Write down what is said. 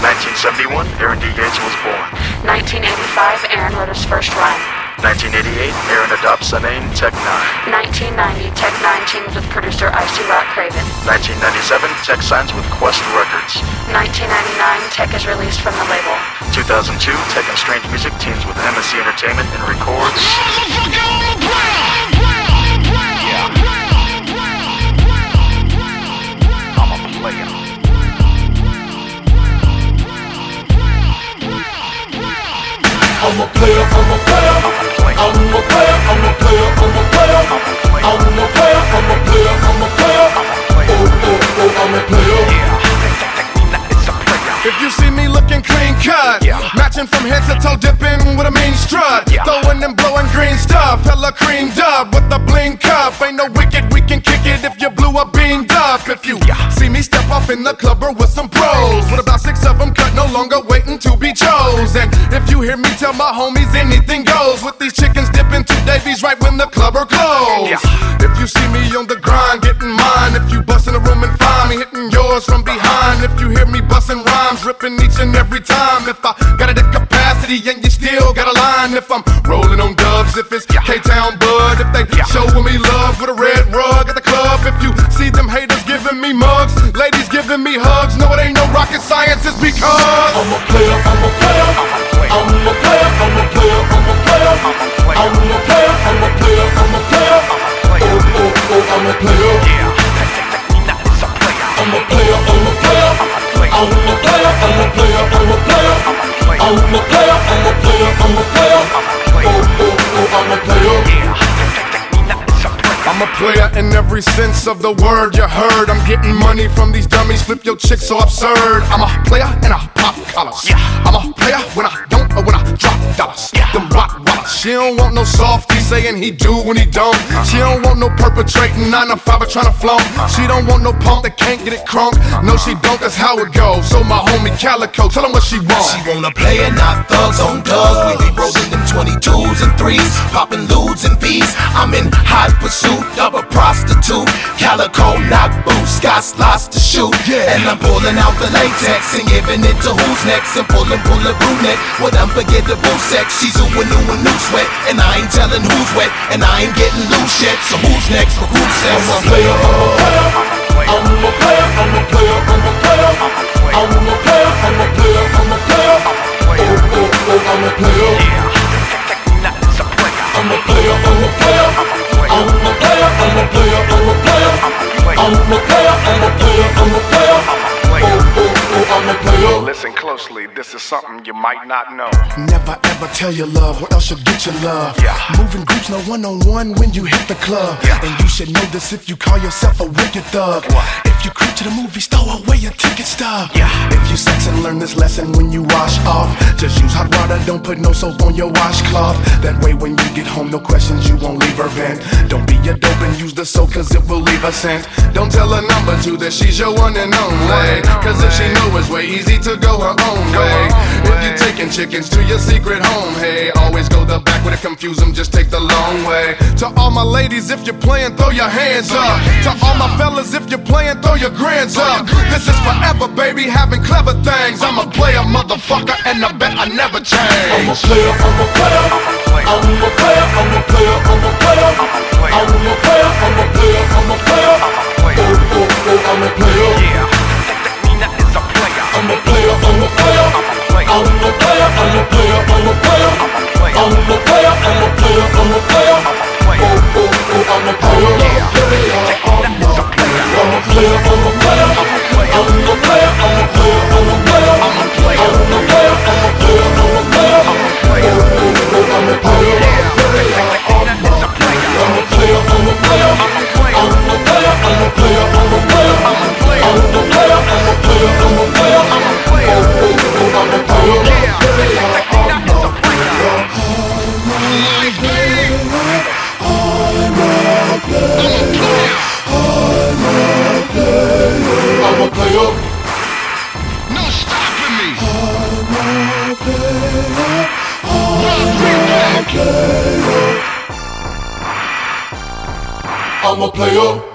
1971, Aaron D. Yates was born. 1985, Aaron wrote his first rhyme. 1988, Aaron adopts the name Tech N9ne. 1990, Tech N9ne teams with producer Icy Rock Craven. 1997, Tech signs with Quest Records. 1999, Tech is released from the label. 2002, Tech and Strange Music teams with MSC Entertainment and records. I'm a player. I'm a player, I'm a player, I'm a player, I'm a player, I'm a player, I'm a player, I'm a player, I'm a player, oh, I'm a player. If you see me looking clean cut, matching from head to toe, dipping with a mean strut, throwing and blowing green stuff, hella creamed up with a bling cup. Ain't no wicked, we can kick it if you blew up beamed up. If you see me step off in the club or with some pros, with about 6 of them cut, no longer waiting to be chosen. If you hear me tell my homies anything goes, with these chickens dipping 2 Davies right when the clubber close. If you see me on the grind, getting mine. If you bust in the room and find me hitting yours from behind. If you hear me busting rhymes, ripping each and every time. If I got it at capacity and you still got a line. If I'm rolling on dubs, if it's K-Town Bud. If they showing me love with a red rug at the club. If you see them haters giving me mugs, ladies giving me hugs, no, it ain't no rocket science, it's because I'm a player, I'm a player, I'm a player, I'm a player, I'm a player, I'm a player, I'm a player, I'm a player, oh, I'm a player. I'm a player, I'm a player, I'm a player, I'm a player, I'm a player, I'm a player, I'm a player, I'm a player, oh, I'm a player. I'm a player in every sense of the word you heard. I'm getting money from these dummies, flip your chick so absurd. I'm a player and I pop collars. I'm a player when I don't or when I drop dollars. Them rock wallers. She don't want no softy saying he do when he don't. She don't want no perpetrating 9 to 5 or trying to flaunt. She don't want no punk that can't get it crunk. No, she don't, that's how it goes. So my homie Calico, tell him what she wants. She wanna play and not thugs on dubs. We be rolling them 22s and 3s, popping ludes and B's. I'm in hot pursuit of a prostitute. Calico knock boots, got slots to shoot. And I'm pulling out the latex and giving it to who's next. And pull a brunette with unforgettable sex. She's a new sweat, and I ain't telling who's wet, and I ain't getting loose yet. So who's next for group sex? I'm a player, I'm a player, I'm a player, I'm a player, I'm a player, I'm a player, I'm a player, oh, I'm a player. I'm a player, I'm a player, I'm a player, I'm a player, I'm a player, I'm a player, I'm a player, I'm a player, oh, I'm a player. Listen closely, this is something you might not know. Never ever tell your love, or else you'll get your love. Moving groups, no one-on-one when you hit the club. And you should know this if you call yourself a wicked thug. If you creep to the movie store, away your ticket stub. If you sex and learn this lesson when you wash off, just use hot water, don't put no soap on your washcloth. That way when you get home, no questions, you won't leave her bent. Don't be a dope and use the soap, cause it will leave a scent. Don't tell a number two that she's your one and only, cause if she know it's way easy to go her own way. If you taking chickens to your secret home, hey, always go the back way to confuse them, just take the long way. To all my ladies, if you're playing, throw your hands up. To all my fellas, if you're playing, throw your grands up. This is forever, baby, having clever things. I'm a player, motherfucker, and I bet I never change. I'm a player, I'm a player, I'm a player, I'm a player, I'm a player, I'm a player, I'm a player, I'm a player, oh, I'm a player. I'm a player, I'm a player, I'm a player, I'm a player, I'm a player, I'm a player, I'm a player, I'm a player, oh, I'm a player. I'm a player, I'm a player, I'm a player, I'm a player, I'm a player, I'm a player, I'm a player, I'm a player, I'm a player, I'm a player, oh, I'm a player. I'm a player, I'm a player, I'm a player, I'm a player, I'm a player, I'm a player, I'm a player, I'm a player, I'm a player, I'm a player, oh, I'm a player. I'm a player. No stopping me. I'm a player.